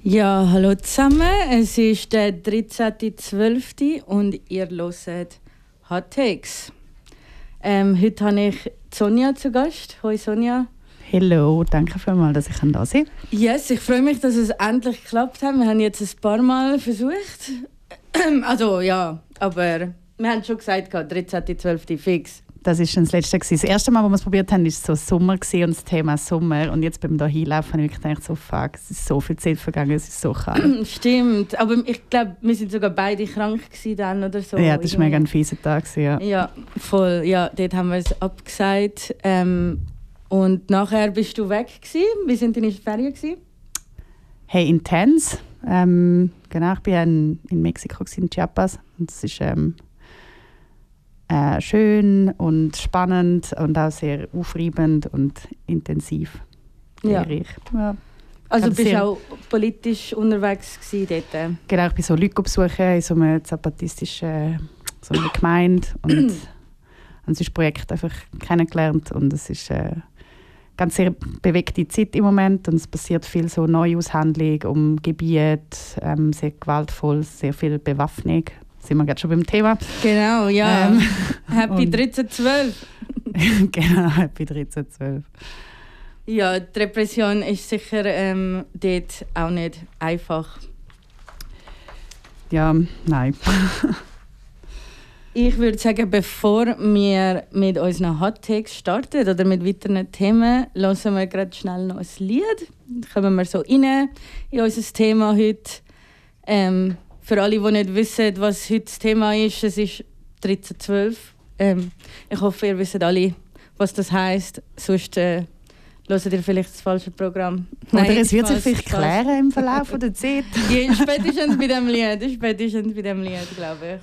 Ja, hallo zusammen. Es ist der 13.12. und ihr hört Hot Takes. Heute habe ich Sonja zu Gast. Hoi Sonja. Hallo, danke vielmals, dass ich da sein kann. Yes, ich freue mich, dass es endlich geklappt hat. Wir haben jetzt ein paar Mal versucht. Also ja, aber wir haben schon gesagt, 13.12. fix. Das war schon das Letzte. Das erste Mal, als wir es probiert haben, war so Sommer und das Thema Sommer. Und jetzt beim Hinlaufen habe ich gedacht, so fuck, es ist so viel Zeit vergangen, es ist so kalt. Stimmt, aber ich glaube, wir sind sogar beide krank dann oder so. Ja, das war mega ein fieser Tag. Ja. Ja, voll. Ja, dort haben wir es abgesagt. Und nachher bist du weg gewesen. Wie sind deine Ferien gewesen? Hey, intens. Genau, ich war in Mexiko, in Chiapas. Und es ist schön und spannend und auch sehr aufreibend und intensiv. Ja. Ja. Also bist du auch politisch unterwegs gewesen dort? Genau, ich bin so Leute besuchen in so einer zapatistischen so einer Gemeinde und habe das Projekt einfach kennengelernt und es ist ganz sehr bewegte Zeit im Moment und es passiert viel so Neuaushandlung um Gebiete, sehr gewaltvoll, sehr viel Bewaffnung. Sind wir gerade schon beim Thema. Genau, ja. Happy 13.12. Genau, Happy 13.12. Ja, die Repression ist sicher dort auch nicht einfach. Ja, nein. Ich würde sagen, bevor wir mit unseren Hot Takes starten oder mit weiteren Themen, hören wir gerade schnell noch ein Lied. Dann kommen wir so rein in unser Thema heute. Für alle, die nicht wissen, was heute das Thema ist, es ist 13.12. Ich hoffe, ihr wisst alle, was das heisst. Sonst hört ihr vielleicht das falsche Programm. Oder es wird sich vielleicht klären im Verlauf der Zeit. Ja, spätestens bei diesem Lied, glaube ich.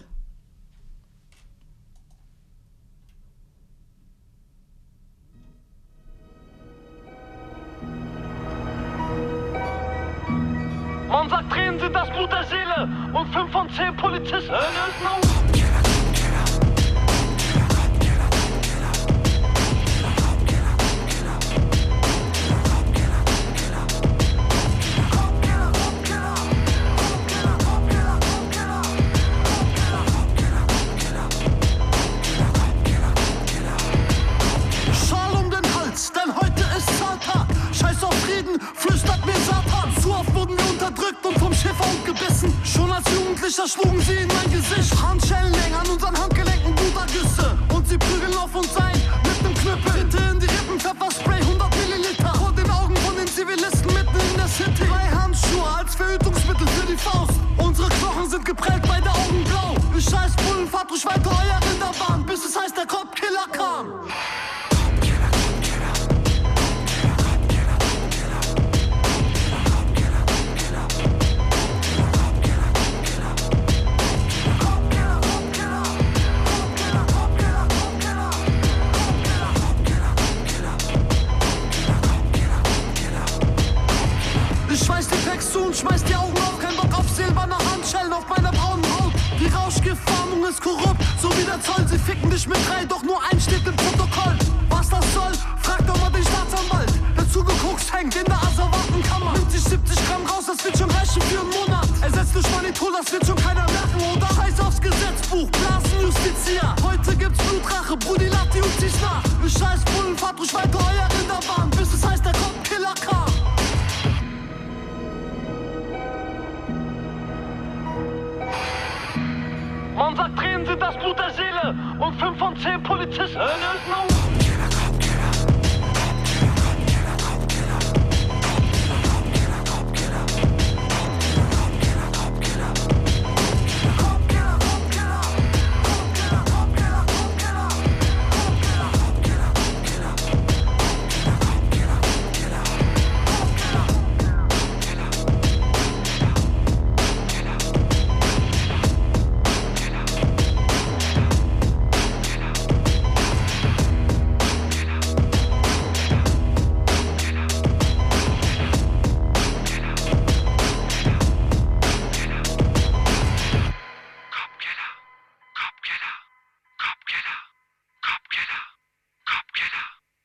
Man sagt, Tränen sind das Blut der Seele und 5 von 10 Polizisten lösen auf. Schal um den Hals, denn heute ist Zahltag. Scheiß auf Frieden, flüstert mir Satan. Zu oft wurden wir unterdrückt und vom Schäferhund gebissen. Schon als Jugendlicher schlugen sie in mein Gesicht. Handschellen hängen an unseren Handgelenken, Blutergüsse. Und sie prügeln auf uns ein mit nem Knüppel. Tritte in die Rippen, Pfefferspray, 100 Milliliter. Vor den Augen von den Zivilisten mitten in der City. 3 Handschuhe als Verhütungsmittel für die Faust. Unsere Knochen sind geprellt, beide Augen blau. Ihr scheiß Bullen, fahrt ruhig weiter euer Rinderbahn, bis es heißt, der Kopfkiller kam. Und schmeißt die Augen auf, kein Bock auf silberne Handschellen auf meiner braunen Haut. Die Rauschgiftfahndung ist korrupt, so wie der Zoll. Sie ficken dich mit 3, doch nur 1 steht im Protokoll. Was das soll, fragt doch mal den Staatsanwalt. Der zugeguckt hängt in der Asservatenkammer. Nimmt sich 70 Gramm raus, das wird schon reichen für einen Monat. Ersetzt durch Manitou, das wird schon keiner merken, oder? Scheiß aufs Gesetzbuch, Blasenjustizier. Heute gibt's Blutrache, Brudi Latti und zieh's nach. Ihr scheiß Bullen, fahrt ruhig weiter euer Rinderbahn, bis es heißt, der Kopfkiller kam. Man sagt, Tränen sind das Blut der Seele und 5 von 10 Polizisten lösen auf.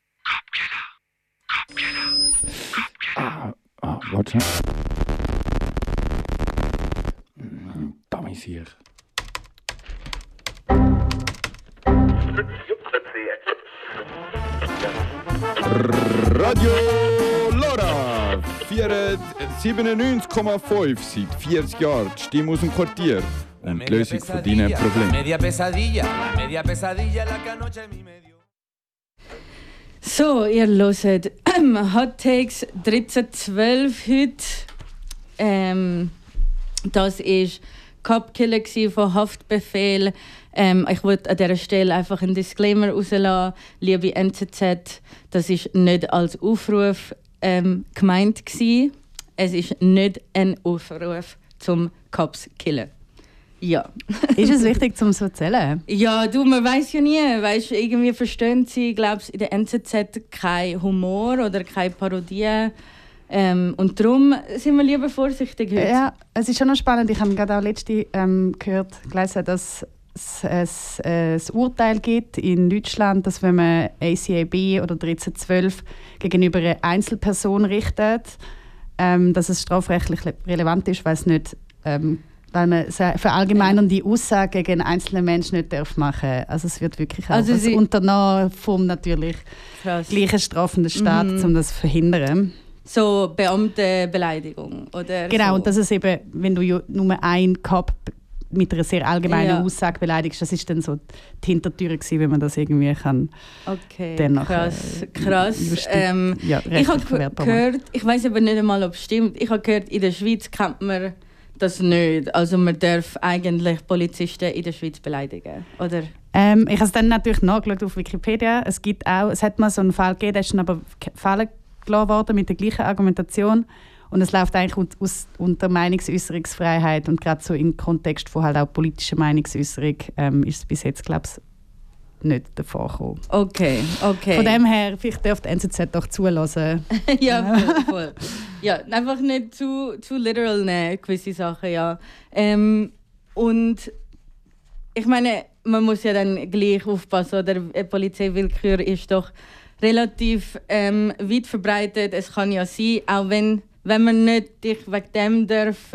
Warte. sich. Radio Lora 97,5 seit 40 Jahren. Die Stimme aus dem Quartier und die Lösung von deinen Problemen. So, ihr hört Hot Takes 1312 heute. Das war Cop-Killer von Haftbefehl. Ich wollte an dieser Stelle einfach einen Disclaimer rauslassen. Liebe NZZ, das war nicht als Aufruf gemeint gewesen. Es ist nicht ein Aufruf zum Cops killen. Ja. Ist es wichtig, um so zu erzählen? Ja, du, man weiß ja nie. Weißt, irgendwie verstehen sie, glaubst in der NZZ keinen Humor oder keine Parodie. Und darum sind wir lieber vorsichtig heute. Ja, es ist schon noch spannend. Ich habe gerade auch letzte gelesen, dass es ein Urteil gibt in Deutschland, dass wenn man ACAB oder 1312 gegenüber einer Einzelperson richtet, dass es strafrechtlich relevant ist, weil es nicht, weil man verallgemeinernde Aussagen gegen einen einzelnen Menschen nicht machen darf. Also es wird wirklich auch unternommen vom natürlich gleichen strafenden Staat, um das zu verhindern. So Beamtenbeleidigung, oder? Genau, so. Und das ist eben, wenn du nur einen Cop mit einer sehr allgemeinen Aussage beleidigst, das ist dann so die Hintertür gewesen, wenn man das irgendwie kann. Okay, dennoch, krass. Ich habe gehört, ich weiß aber nicht einmal, ob es stimmt, ich habe gehört, in der Schweiz kennt man das nicht. Also man darf eigentlich Polizisten in der Schweiz beleidigen, oder? Ich habe es dann natürlich nachgeschaut auf Wikipedia. Es hat mal so einen Fall gegeben, der ist dann aber fallen gelassen worden mit der gleichen Argumentation. Und es läuft eigentlich unter Meinungsäußerungsfreiheit und gerade so im Kontext von halt auch politischer Meinungsäußerung ist es bis jetzt, glaube ich, nicht davor gekommen. Okay. Von dem her, vielleicht dürfte die NZZ doch zulassen. Ja, voll. Ja, einfach nicht zu literal nehmen, gewisse Sachen, ja. Und ich meine, man muss ja dann gleich aufpassen, oder Polizeiwillkür ist doch relativ weit verbreitet. Es kann ja sein, auch wenn man nicht dich wegen dem darf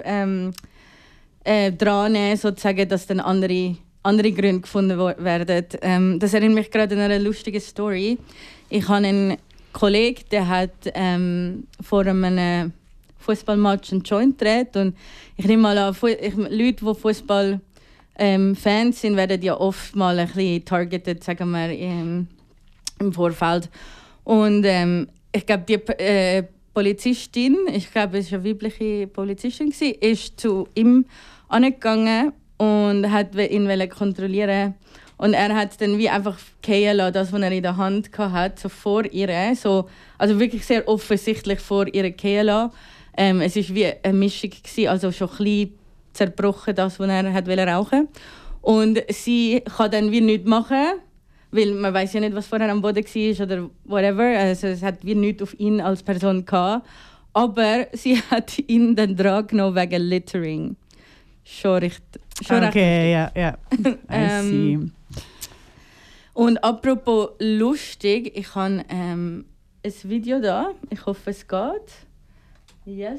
dran nehmen, sozusagen, dass dann andere Gründe gefunden werden. Das erinnert mich gerade an eine lustige Story. Ich habe einen Kollegen, der hat vor einem Fußballmatch einen Joint gedreht. Und ich nehme mal an, Leute, die Fußball Fans sind, werden ja oft mal ein bisschen targeted, sagen wir, im Vorfeld. Und ich glaube, die Polizistin, ich glaube, es war eine weibliche Polizistin, ist zu ihm angegangen und hat ihn kontrollieren. Und er hat dann wie einfach fallen lassen, das, was er in der Hand hatte, so vor ihr. So, also wirklich sehr offensichtlich vor ihr fallen lassen. Es war wie eine Mischung, also schon ein bisschen zerbrochen, das, was er rauchen wollte. Und sie kann dann wie nichts machen, weil man weiß ja nicht, was vorher am Boden war oder whatever. Also es hat wie nichts auf ihn als Person gehabt. Aber sie hat ihn dann dran genommen wegen Littering. Schon recht. Okay, ja. I see. Und apropos lustig, ich habe ein Video da. Ich hoffe, es geht. Yes.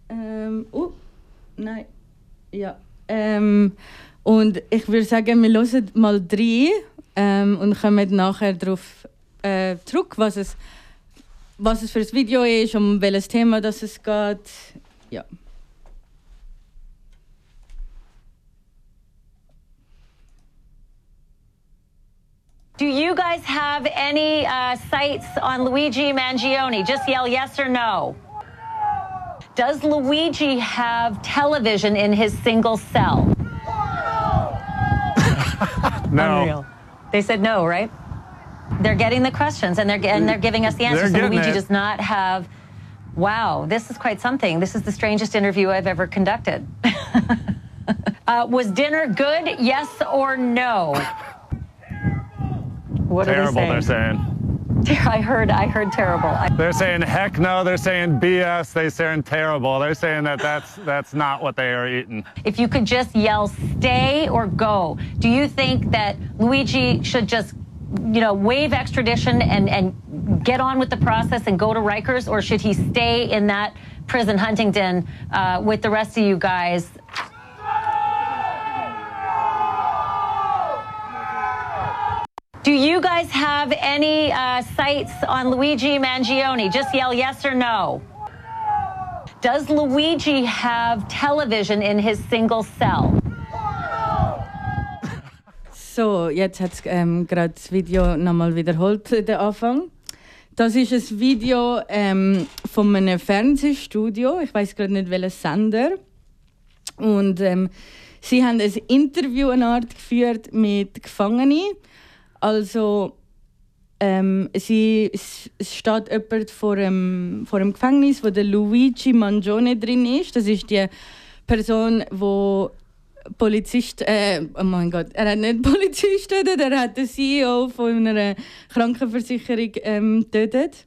Nein. Ja. Und ich würde sagen, wir hören mal rein und kommen nachher darauf zurück, was es für ein Video ist, um welches Thema das es geht. Ja. Do you guys have any sights on Luigi Mangione? Just yell yes or no. Does Luigi have television in his single cell? No. Unreal. They said no, right? They're getting the questions and they're giving us the answers. So Luigi does not have. Wow, this is quite something. This is the strangest interview I've ever conducted. Was dinner good? Yes or no? What Terrible, are they saying? I heard terrible. They're saying heck no, they're saying BS, they're saying terrible. They're saying that's not what they are eating. If you could just yell stay or go, do you think that Luigi should just, waive extradition and get on with the process and go to Rikers, or should he stay in that prison Huntington with the rest of you guys? guys have any sights on Luigi Mangione? Just yell yes or no. Does Luigi have television in his single cell? So, jetzt hat es gerade das Video nochmal wiederholt, der Anfang. Das ist ein Video von einem Fernsehstudio. Ich weiß gerade nicht, welcher Sender. Und sie haben ein Interview eine Art geführt mit Gefangenen. Also es steht jemand vor einem Gefängnis, wo der Luigi Mangione drin ist. Das ist die Person, die Polizist, oh mein Gott, er hat nicht Polizist getötet, er hat den CEO von einer Krankenversicherung getötet.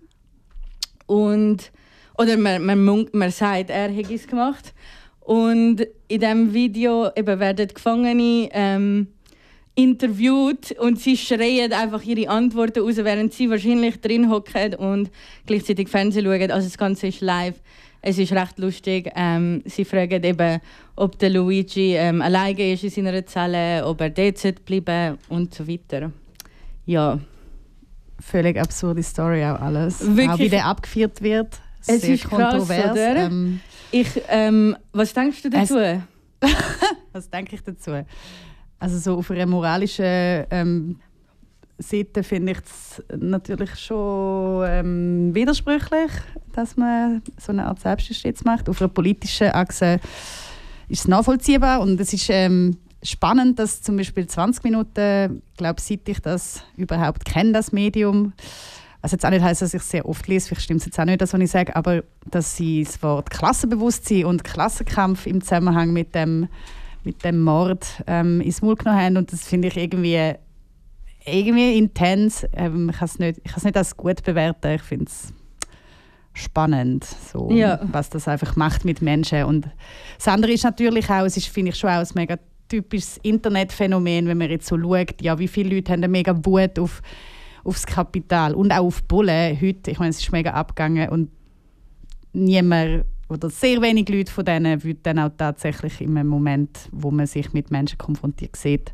Oder man sagt, er hätte es gemacht. Und in diesem Video eben werden die Gefangene interviewt und sie schreien einfach ihre Antworten raus, während sie wahrscheinlich drin hocken und gleichzeitig Fernsehen schauen. Also das Ganze ist live. Es ist recht lustig. Sie fragen eben, ob der Luigi alleine ist in seiner Zelle, ob er dort bleiben und so weiter. Ja. Völlig absurde Story auch alles. Wirklich. Auch wie der abgeführt wird. Es Sehr ist krass, oder? Was denkst du dazu? Was denke ich dazu? Also so auf einer moralischen Seite finde ich es natürlich schon widersprüchlich, dass man so eine Art Selbstjustiz macht. Auf einer politischen Achse ist es nachvollziehbar und es ist spannend, dass zum Beispiel 20 Minuten, seit ich das überhaupt kenne, das Medium, was jetzt auch nicht heisst, dass ich es sehr oft lese, vielleicht stimmt es jetzt auch nicht, das, was ich sage, aber dass sie das Wort Klassenbewusstsein und Klassenkampf im Zusammenhang mit dem Mord ins Maul genommen haben und das finde ich irgendwie intens. Ich kann es nicht als gut bewerten. Ich finde es spannend, so, was das einfach macht mit Menschen. Und das andere ist natürlich auch, es ist, finde ich, schon auch ein mega typisches Internetphänomen, wenn man jetzt so schaut, ja, wie viele Leute haben eine mega Wut aufs Kapital und auch auf Bullen heute. Ich meine, es ist mega abgegangen und niemand oder sehr wenig Leute von denen würden dann auch tatsächlich in einem Moment, wo man sich mit Menschen konfrontiert sieht,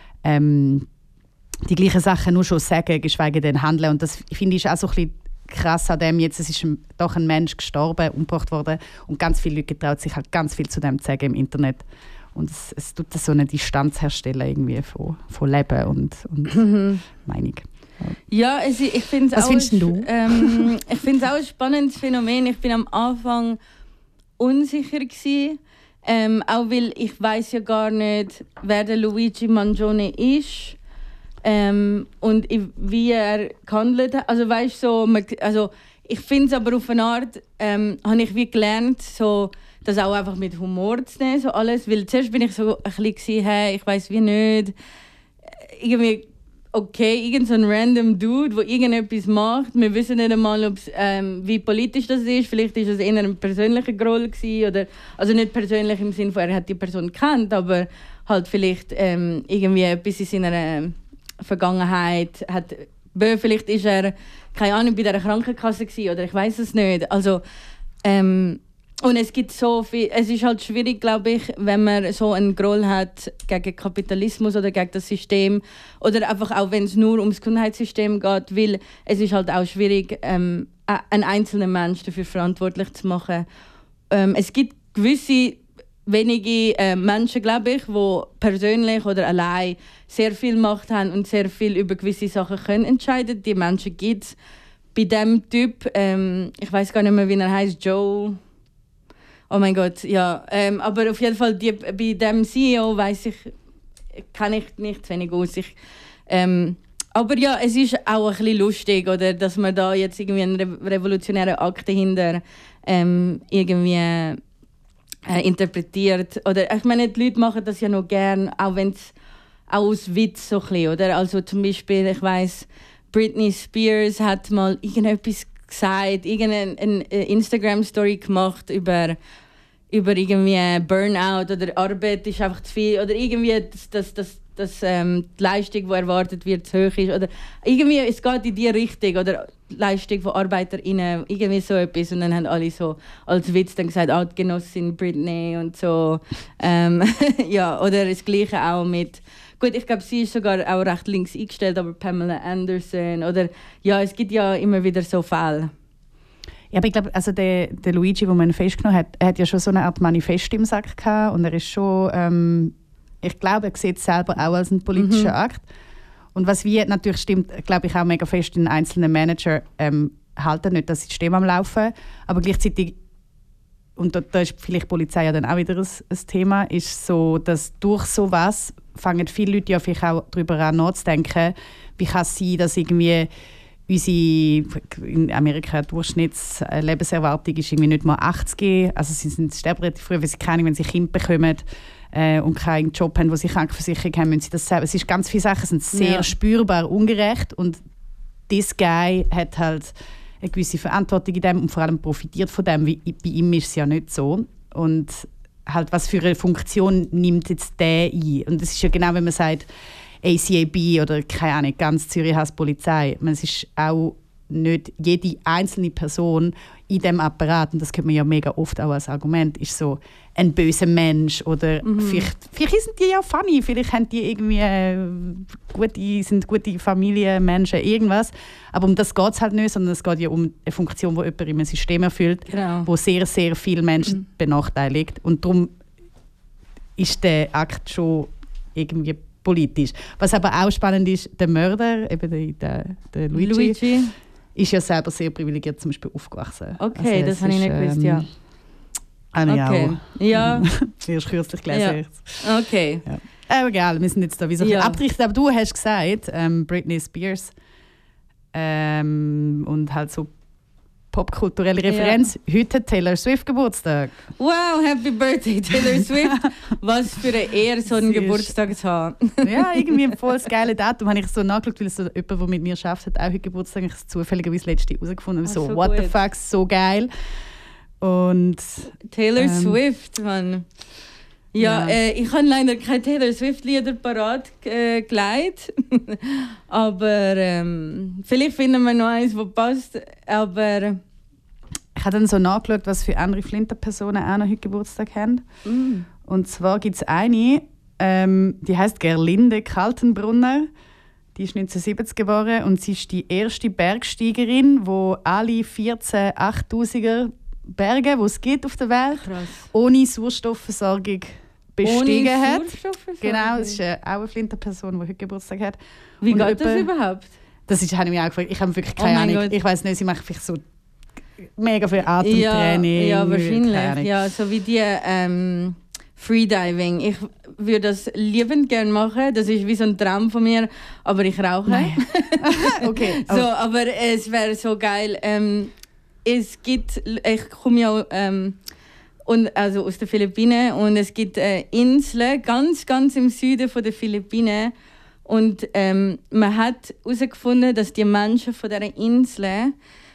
die gleichen Sachen nur schon sagen, geschweige denn handeln. Und das finde ich auch so ein bisschen krass an dem jetzt. Es ist doch ein Mensch gestorben, umgebracht worden und ganz viele Leute getraut sich halt ganz viel zu dem zu sagen im Internet. Und es tut so eine Distanz herstellen irgendwie von Leben und Meinung. Ja, ich finde es auch. Was findest du? Ich finde es auch ein spannendes Phänomen. Ich bin am Anfang unsicher gewesen, auch weil ich weiß ja gar nicht, wer der Luigi Mangione ist und wie er gehandelt hat. Also weißt so, ich finde es aber auf eine Art, habe ich wie gelernt, so das auch einfach mit Humor zu nehmen, so alles, weil zuerst bin ich so ein bisschen hey, ich weiß wie nicht, irgendwie okay, irgend so ein random Dude, der irgendetwas macht. Wir wissen nicht einmal, wie politisch das ist. Vielleicht war es eher ein persönlicher Groll oder also nicht persönlich im Sinne von, er hat die Person gekannt, aber halt vielleicht irgendwie etwas in seiner Vergangenheit hat. Vielleicht ist er, keine Ahnung, bei dieser Krankenkasse gewesen, oder ich weiß es nicht. Also und es gibt so viel. Es ist halt schwierig, glaube ich, wenn man so einen Groll hat gegen Kapitalismus oder gegen das System oder einfach auch, wenn es nur ums Gesundheitssystem geht, weil es ist halt auch schwierig, einen einzelnen Menschen dafür verantwortlich zu machen. Es gibt gewisse wenige Menschen, glaube ich, die persönlich oder allein sehr viel Macht haben und sehr viel über gewisse Sachen können entscheiden. Die Menschen gibt es. Bei diesem Typ, ich weiß gar nicht mehr, wie er heißt, Joe. Oh mein Gott, ja. Aber auf jeden Fall, bei dem CEO kenne ich nicht zu wenig aus. Aber ja, es ist auch ein bisschen lustig, oder, dass man da jetzt irgendwie einen revolutionären Akt dahinter irgendwie interpretiert. Oder, ich meine, die Leute machen das ja noch gern, auch wenn es auch aus Witz so ein bisschen, oder? Also zum Beispiel, ich weiss, Britney Spears hat mal irgendetwas gesagt, irgendeine Instagram-Story gemacht über irgendwie Burnout oder Arbeit ist einfach zu viel oder irgendwie dass die Leistung, die erwartet wird, zu hoch ist oder irgendwie es geht in die Richtung oder die Leistung von ArbeiterInnen, irgendwie so etwas und dann haben alle so als Witz dann gesagt, die Genossin Britney und so. Ja, oder das Gleiche auch mit Gut, ich glaube, sie ist sogar auch recht links eingestellt, aber Pamela Anderson oder ja, es gibt ja immer wieder so Fälle. Ja, aber ich glaube, also der Luigi, den man festgenommen hat, er hat ja schon so eine Art Manifest im Sack gehabt und er ist schon, ich glaube, er sieht es selber auch als einen politischen Akt. Und was wie natürlich stimmt, glaube ich auch mega fest, in einzelnen Manager halten nicht das System am Laufen, aber gleichzeitig, und da ist vielleicht die Polizei ja dann auch wieder ein Thema, ist so, dass durch sowas fangen viele Leute ja vielleicht auch darüber an nachzudenken, wie kann es sein, dass irgendwie unsere, in Amerika die Durchschnittlebenserwartung ist irgendwie nicht mal 80, also sie sterben relativ früh, weil sie wenn sie Kinder bekommen und keinen Job haben, wo sie Krankenversicherung haben, müssen sie das selber. Es ist ganz viele Sachen sind sehr spürbar ungerecht und this guy hat halt eine gewisse Verantwortung in dem und vor allem profitiert von dem. Bei ihm ist es ja nicht so. Und halt, was für eine Funktion nimmt jetzt der ein? Und das ist ja genau, wenn man sagt, ACAB oder keine Ahnung, ganz Zürich heißt Polizei. Es ist auch nicht jede einzelne Person in diesem Apparat, und das kennt man ja mega oft auch als Argument, ist so ein böser Mensch oder vielleicht sind die ja funny, vielleicht haben die irgendwie sind gute Familienmenschen, irgendwas. Aber um das geht es halt nicht, sondern es geht ja um eine Funktion, die jemand in einem System erfüllt, wo sehr, sehr viele Menschen benachteiligt. Und darum ist der Akt schon irgendwie politisch. Was aber auch spannend ist, der Mörder, eben der Luigi, ist ja selber sehr privilegiert zum Beispiel aufgewachsen. Okay, also das habe ich nicht gewusst, ja. Okay. Ja. Erst kürzlich gelesen. Ja. Okay. Ja. Aber egal, wir sind jetzt da wie so abgerichtet. Aber du hast gesagt, Britney Spears und halt so popkulturelle Referenz. Ja. Heute hat Taylor Swift Geburtstag. Wow, Happy Birthday Taylor Swift. Was für eine Ehre, so einen Geburtstag zu haben. Ja, irgendwie voll das geile Datum. Habe ich so nachgeschaut, weil so jemand, der mit mir arbeitet, hat auch heute Geburtstag. Ich habe es zufälligerweise letzte herausgefunden. So, what the fuck, so geil. Und Taylor Swift, Mann. Ja, ich habe leider keine Taylor Swift-Lieder parat gelegt. Aber vielleicht finden wir noch eins, das passt. Aber ich habe dann so nachgeschaut, was für andere Flinter-Personen auch noch heute Geburtstag haben. Und zwar gibt es eine, die heisst Gerlinde Kaltenbrunner. Die ist 1970 geboren und sie ist die erste Bergsteigerin, die alle 14 8000er Berge, die es gibt auf der Welt, ohne Sauerstoffversorgung bestiegen hat. Genau, das ist auch eine Flinter-Person, die heute Geburtstag hat. Wie geht das überhaupt? Das habe ich mich auch gefragt. Ich habe wirklich keine Ahnung. Gott. Ich weiß nicht, sie macht vielleicht so mega viel Atemtraining. Ja, wahrscheinlich. Ja, so wie die Freediving. Ich würde das liebend gerne machen. Das ist wie so ein Traum von mir, aber ich rauche. Okay. So, aber es wäre so geil. Ich komme ja also aus den Philippinen und es gibt Inseln ganz, ganz im Süden der Philippinen und man hat herausgefunden, dass die Menschen von dieser Insel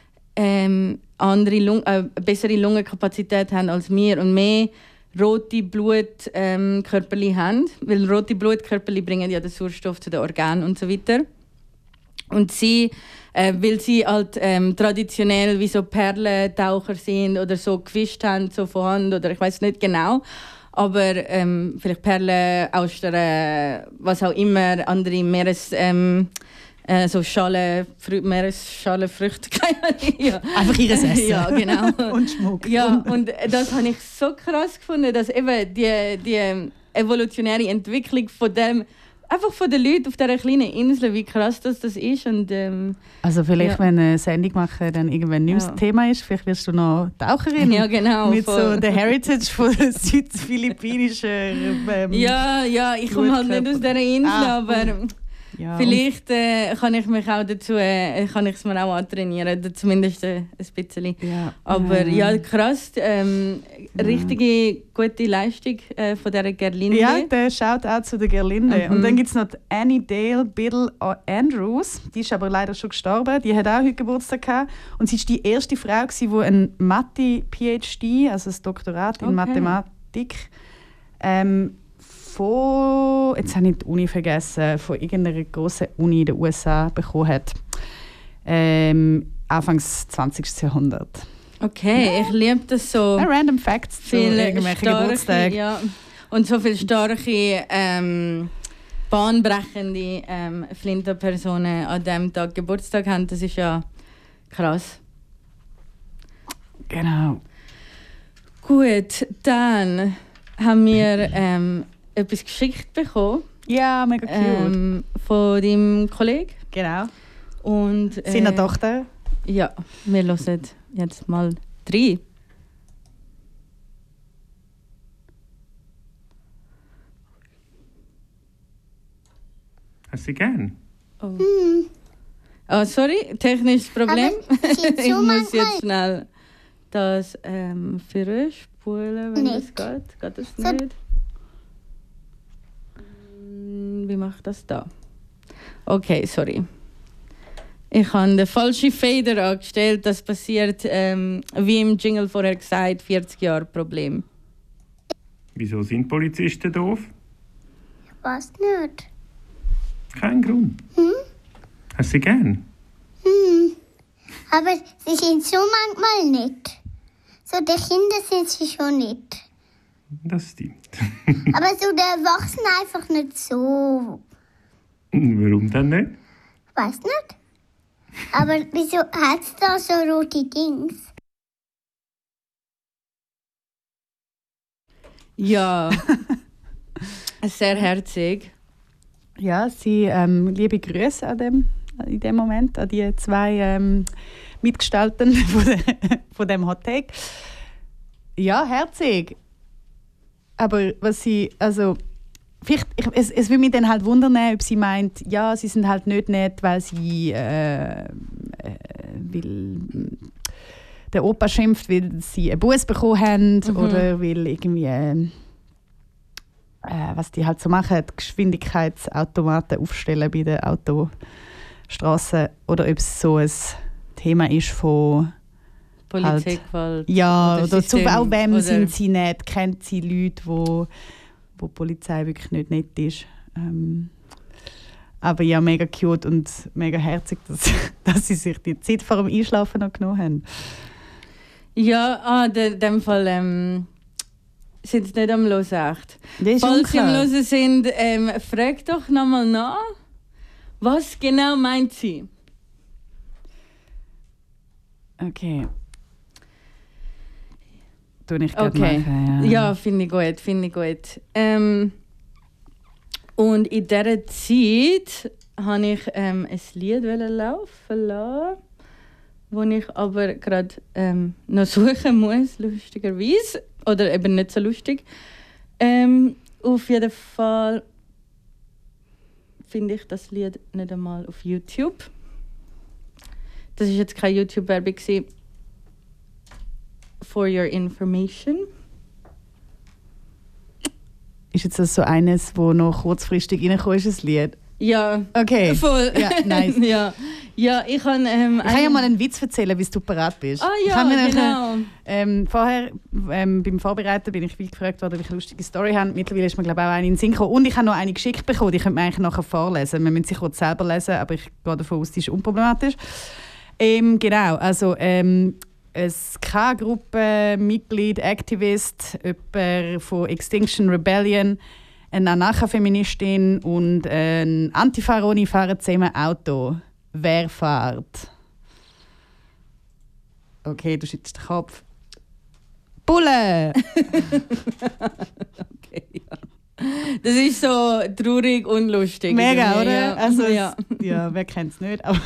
bessere Lungenkapazität haben als wir und mehr rote Blutkörperchen haben, weil rote Blutkörperchen bringen ja den Sauerstoff zu den Organen und so weiter. Und sie, weil sie halt traditionell wie so Perlentaucher sind oder so gefischt haben, so von Hand oder ich weiß nicht genau, aber vielleicht Perlen, Austern, was auch immer, andere so Meeresschalenfrüchte. Ja. Einfach ihres Essen. Ja, genau. Und Schmuck. Ja, und das habe ich so krass gefunden, dass eben die evolutionäre Entwicklung von dem einfach von den Leuten auf dieser kleinen Insel, wie krass das ist. Und, also vielleicht, wenn eine Sendung machen, dann irgendwann nicht mehr das Thema ist, vielleicht wirst du noch Taucherin. Ja, genau. Mit so der Heritage von der südphilippinischen Ja, ich komme halt nicht aus dieser Insel, aber vielleicht kann ich mich auch dazu, kann ich es mir auch antrainieren, zumindest ein bisschen. Ja. Aber ja, krass, richtige gute Leistung von dieser Gerlinde. Ja, der schaut auch zu der Gerlinde. Und dann gibt es noch Annie Dale Biddle Andrews, die ist aber leider schon gestorben, die hat auch heute Geburtstag gehabt. Und sie war die erste Frau, die ein Mathe-PhD, also ein Doktorat in Mathematik, jetzt habe ich die Uni vergessen, von irgendeiner grossen Uni in den USA bekommen hat. Anfangs 20. Jahrhundert. Okay, ich liebe das so. Random Facts zu irgendwelchen Geburtstagen. Ja. Und so viele starke bahnbrechende Flinter-Personen an diesem Tag Geburtstag haben. Das ist ja krass. Genau. Gut, dann haben wir etwas geschickt bekommen. Ja, mega cute. Von deinem Kollegen. Genau. Und Seiner Tochter. ja, wir hören jetzt mal 3. Hast du gern? Oh, sorry, technisches Problem. Aber es ist Ich so muss jetzt manchmal- schnell das vorspulen, wenn Nicht. das geht. Geht das So. nicht? Wie mache ich das da? Okay, sorry. Ich habe den falschen Fader angestellt. Das passiert, wie im Jingle vorher gesagt, 40 Jahre Problem. Wieso sind Polizisten doof? Ich weiß nicht. Kein Grund. Hast du gern? Aber sie sind so manchmal nicht. So die Kinder sind sie schon nicht. Das stimmt. Aber so der Erwachsene einfach nicht so. Warum denn nicht? Ich weiß nicht. Aber wieso hat es da so rote Dings? Ja, sehr herzig. Ja, sie liebe Grüße in dem Moment an die 2 Mitgestalten von dem Hot Take. Ja, herzig. Aber was sie, also vielleicht, es würde mich dann halt wundern, ob sie meint, ja, sie sind halt nicht nett, weil sie weil der Opa schimpft, weil sie einen Bus bekommen haben oder weil irgendwie was die halt so machen, Geschwindigkeitsautomaten aufstellen bei den Autostraßen oder ob es so ein Thema ist von Polizeigewalt. ja, oder zu System, auch wem oder- sind sie nicht, kennt sie Leute, wo die Polizei wirklich nicht nett ist. Aber ja, mega cute und mega herzig, dass sie sich die Zeit vor dem Einschlafen noch genommen haben. Ja, in dem Fall sind sie nicht am Hören, echt. Das ist Falls sie am unklar. Hören sind, fragt doch nochmal nach, was genau meint sie? Okay. Tue ich gerade Okay. machen, Ja, finde ich gut, finde ich gut. Und in dieser Zeit habe ich ein Lied laufen lassen, das ich aber gerade noch suchen muss, lustigerweise. Oder eben nicht so lustig. Auf jeden Fall finde ich das Lied nicht einmal auf YouTube. Das war jetzt keine YouTube-Werbung. For your information. Ist jetzt das so eines, wo noch kurzfristig reinkommt, ist ein Lied? Ja, Okay. voll. Ja, nice. ja. Ja, ich kann... Ich kann ja mal einen Witz erzählen, bis du parat bist. Ah Ich ja, habe mir genau. vorher beim Vorbereiten bin ich viel gefragt worden, welche lustige Story haben. Mittlerweile ist mir glaube ich auch eine in den Sinn gekommen. Und ich habe noch eine geschickt bekommen, die könnte man eigentlich nachher vorlesen. Wir müssen sie kurz selber lesen, aber ich gehe davon aus, die ist unproblematisch. Genau, also eine K-Gruppe-Mitglied, Aktivist, jemand von Extinction Rebellion, eine Anarcha-Feministin und ein Antifa-Roni fahren zusammen Auto. Wer fährt? Okay, du schüttelst den Kopf. Bulle! Okay, ja. Das ist so traurig und lustig. Mega, irgendwie, oder? Ja. Also, ja. Ja, wer kennt es nicht? Aber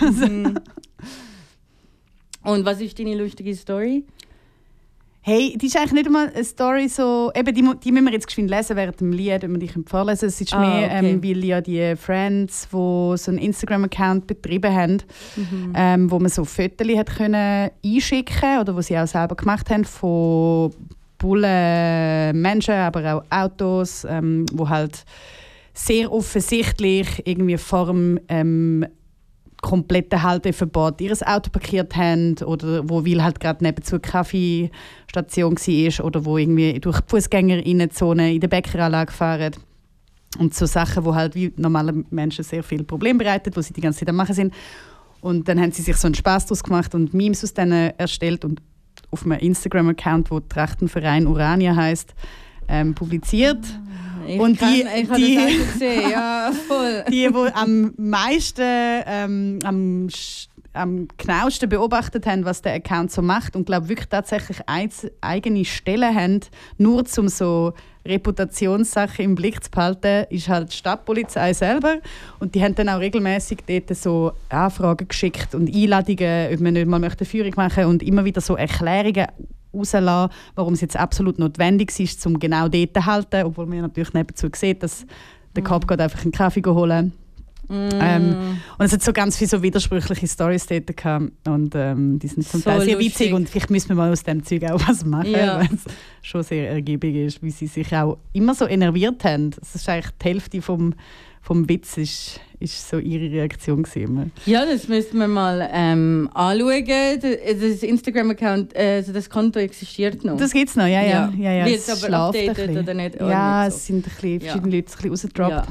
Und was ist deine lustige Story? hey, die ist eigentlich nicht einmal eine Story so... Eben, die müssen wir jetzt geschwind lesen während dem Lied, wenn wir die vorlesen können. Es ist mehr, okay. weil ja die Friends, die so einen Instagram-Account betrieben haben, wo man so Fotos hat können einschicken oder wo sie auch selber gemacht haben von Bullen, Menschen, aber auch Autos, wo halt sehr offensichtlich irgendwie vor dem kompletten Halteverbot ihr Auto parkiert haben oder wo weil halt gerade nebenzu eine Kaffeestation war oder wo irgendwie durch die Fußgängerinnenzone in der Bäckeranlage fahren. Und so Sachen, die halt wie normale Menschen sehr viel Probleme bereiten, wo sie die ganze Zeit am Machen sind. Und dann haben sie sich so einen Spass daraus gemacht und Memes aus denen erstellt und auf einem Instagram-Account, der Trachtenverein Urania heisst, publiziert. Und ich habe das auch gesehen, ja, voll. Die am meisten, am genauesten beobachtet haben, was der Account so macht und glaube wirklich tatsächlich eigene Stellen haben, nur um so Reputationssachen im Blick zu behalten, ist halt die Stadtpolizei selber. Und die haben dann auch regelmäßig dort so Anfragen geschickt und Einladungen, ob man nicht mal eine Führung machen möchte und immer wieder so Erklärungen rauslassen, warum es jetzt absolut notwendig ist, um genau dort zu halten, obwohl man natürlich nebenzu sieht, dass der Cop gerade einfach einen Kaffee holen. Und es hat so ganz viele so widersprüchliche Storys dort gehabt. Und die sind zum Teil sehr witzig und vielleicht müssen wir mal aus dem Zeug auch was machen, weil es schon sehr ergiebig ist, wie sie sich auch immer so enerviert haben. Das ist eigentlich die Hälfte vom Witz ist so ihre Reaktion gewesen. Ja, das müssen wir mal anschauen. Das Instagram-Account, also das Konto existiert noch. Das gibt es noch, ja. Wird es aber updated oder nicht? Ja, es sind verschiedene Leute rausgedroppt.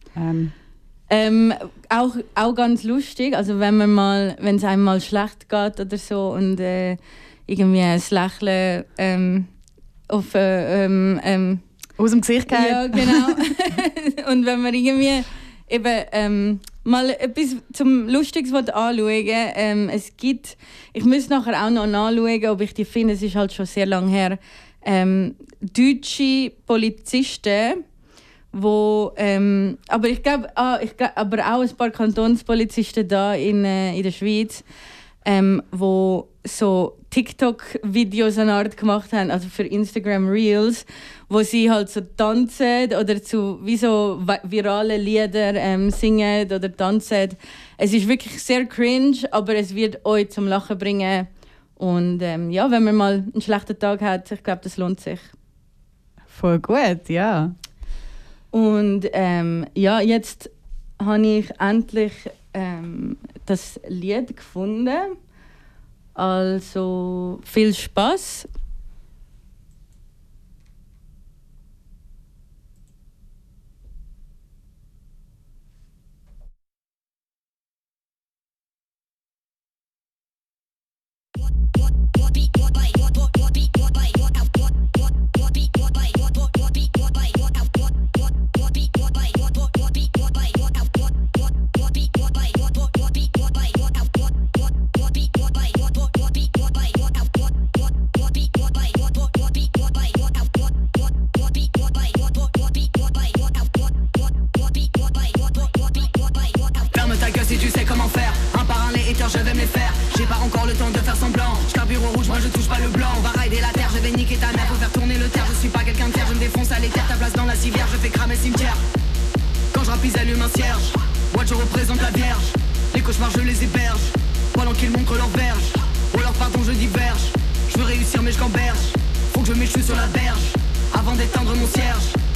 Auch ganz lustig, also wenn es einem mal schlecht geht oder so und irgendwie ein Lächeln auf aus dem Gesicht geht. Ja, genau. Und wenn man irgendwie eben mal etwas zum Lustiges anschauen ich muss nachher auch noch nachschauen, ob ich die finde, es ist halt schon sehr lange her, deutsche Polizisten, aber ich glaube aber auch ein paar Kantonspolizisten da in der Schweiz, wo so TikTok-Videos eine Art gemacht haben, also für Instagram Reels, wo sie halt so tanzen oder zu wie so virale Lieder singen oder tanzen. Es ist wirklich sehr cringe, aber es wird euch zum Lachen bringen. Und wenn man mal einen schlechten Tag hat, ich glaube, das lohnt sich. Voll gut, ja. Und jetzt habe ich endlich das Lied gefunden. Also viel Spaß. Je vais me les faire, j'ai pas encore le temps de faire semblant. J'carbure au rouge, moi je touche pas le blanc. On va rider la terre, je vais niquer ta mère, faut faire tourner le terre. Je suis pas quelqu'un de terre, je me défonce à l'éther. Ta place dans la civière, je fais cramer cimetière. Quand je rapise, allume un cierge. Moi je représente la vierge. Les cauchemars je les héberge, pendant qu'ils montrent leur verge. Ou alors pardon je diverge. Je veux réussir mais je gamberge. Faut que je m'échoue sur la berge, avant d'éteindre mon cierge.